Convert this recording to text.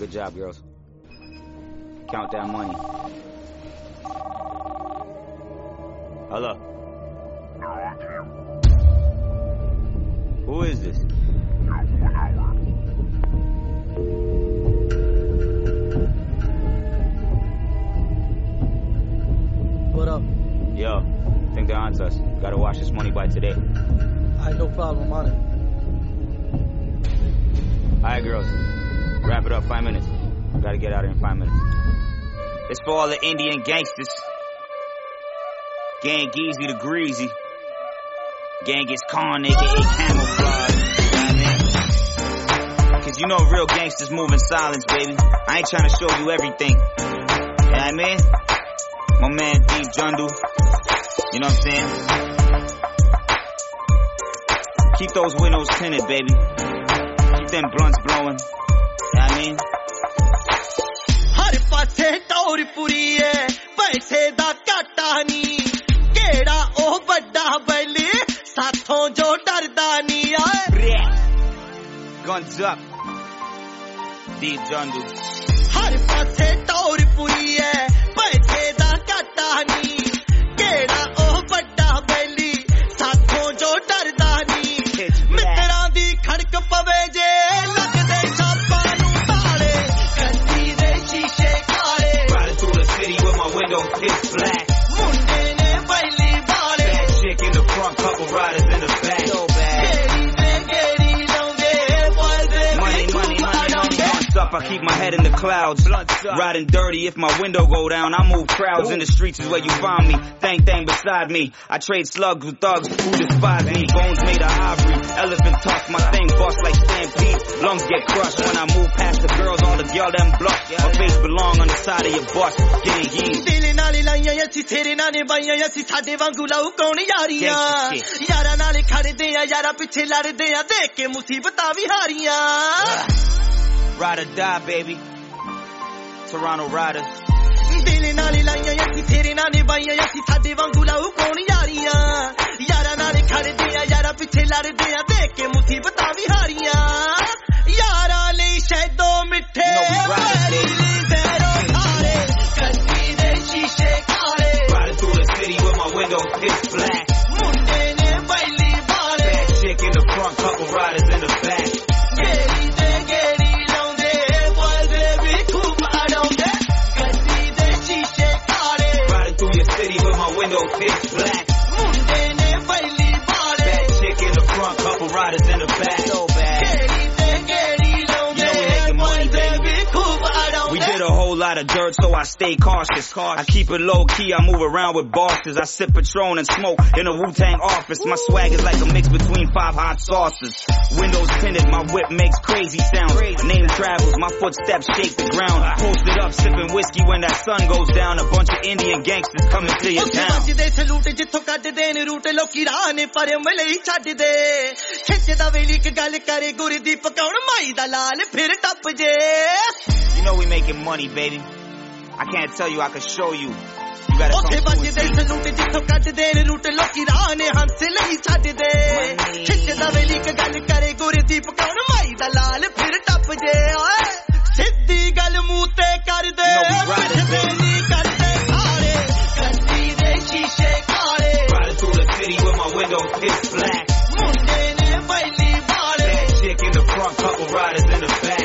Good job, girls. Count that money. Hello. Who is this? What up? Yo, think they're onto us. Gotta wash this money by today. Alright, no problem, on it. Alright, girls. Wrap it up, 5 minutes. Gotta get out here in 5 minutes. It's for all the Indian gangsters. Gang Geezy the Greasy. Genghis Khan, aka Camouflage. You know what I mean? Cause you know real gangsters move in silence, baby. I ain't trying to show you everything. You know what I mean? My man Deep Jundu. You know what I'm saying? Keep those windows tinted, baby. Keep them blunts blowing. You know what I mean? हर पासे टौर पुरी है पैसे दा घाटा नी केड़ा ओ बड़ा बैली साथों जो डरदा नी आए Guns up. Deep Jundu. हर पासे टौर पुरी है पैसे दा घाटा नी केड़ा ओ बड़ा बैली साथों जो डरदा नी मित्रा दी खड़क पवे जे लगदे छापा नू ताले गड्डी दे शीशे काले Riding through the city with my window pitch black. मुंडे ने बैली वाले Bad chick in the front, couple riders in the back. So bad. गेड़ी लाउंदे बोल दे Money, money, money, money. Blunts up, I keep my head in the clouds. Riding dirty, if my window go down, I move crowds. In the streets is where you find me. Thang beside me. I trade slugs with thugs who despise me. Bones made of ivory, elephant tusk. My thing bust like stampede. Lungs get crushed when I move past the girls. All the girl them blush. My face belong on the side of your bus. Getting yeast. दिल नाले लाइयां यसी तेरे नाने बाइयां यसी साडे वांगू लाऊ कौन यारियां यारा नाले खड़दे आ यारा पिछे लड़दे आ देख के मुसीबतां भी हारियां Ride or die, baby. Toronto Riders. दिल नाले लाइयां यसी तेरे नाने बाइयां यसी साडे वांगू लाऊ कौन यारियां यारा नाले खड़दे आ यारा पिछे लड़दे आ देख के मुसीबतां भी हारियां यारा ले शैदो मिठे Riding through the city with my window pitch black. मुंडे ने बैली वाले Bad chick in the front, couple riders in the back. गेड़ी लाउंदे बोलदे भी खूब आड़ाउंदे गड्डी दे शीशे काले Riding through your city with my window pitch black. मुंडे ने बैली वाले Bad chick in the front, couple riders in the back. So bad. गेड़ी लाउंदे बोलदे भी खूब आड़ाउंदे We did a whole lot of dirt, so I stay cautious. I keep it low key, I move around with bosses. I sip Patron and smoke in a Wu-Tang office. My swag is like a mix between 5 hot sauces. Windows tinted, my whip makes crazy sounds. Name travels, my footsteps shake the ground. Posted up, sipping whiskey when that sun goes down. A bunch of Indian gangsters coming to your town. ਦੇ salute ਜਿੱਥੋਂ ਕੱਢਦੇ ਨੇ route ਲੋਕੀ ਰਾਹ ਨੇ ਪਰ ਮਲਈ ਛੱਡਦੇ ਖਿੱਚਦਾ ਵੇਲੀ ਇੱਕ ਗੱਲ ਕਰੇ ਗੁਰਦੀ ਪਕਾਉਣ ਮਾਈ ਦਾ ਲਾਲ ਫਿਰ ਟੱਪ ਜੇ You know we making money, baby. I can't tell you, I can show you. You gotta come ਉੱਥੇ to ਵੱਜਦੇ ਸਲੂਟ ਜਿੱਥੋਂ ਕੱਢਦੇ ਨੇ ਰੂਟ ਲੋਕੀ ਰਾਹ ਨੇ ਹੰਸ ਲਈ ਛੱਡਦੇ ਖਿੱਚਦਾ ਵੇਲੀ ਇੱਕ ਗੱਲ ਕਰੇ ਗੁਰਦੀ ਪਕਾਉਣ ਮਾਈ ਦਾ ਲਾਲ ਫਿਰ ਟੱਪ ਜੇ ਓਏ ਸਿੱਧੀ ਗੱਲ ਮੂੰਹ ਤੇ ਕਰਦੇ ਵੇਲੀ ਕਰਦੇ ਸਾਰੇ ਗੱਡੀ ਦੇ ਸ਼ੀਸ਼ੇ ਕਾਲੇ Riding through the city with my window pitch black. ਮੁੰਡੇ ਨੇ बैली ਵਾਲੇ Bad chick in the front, couple riders in the back.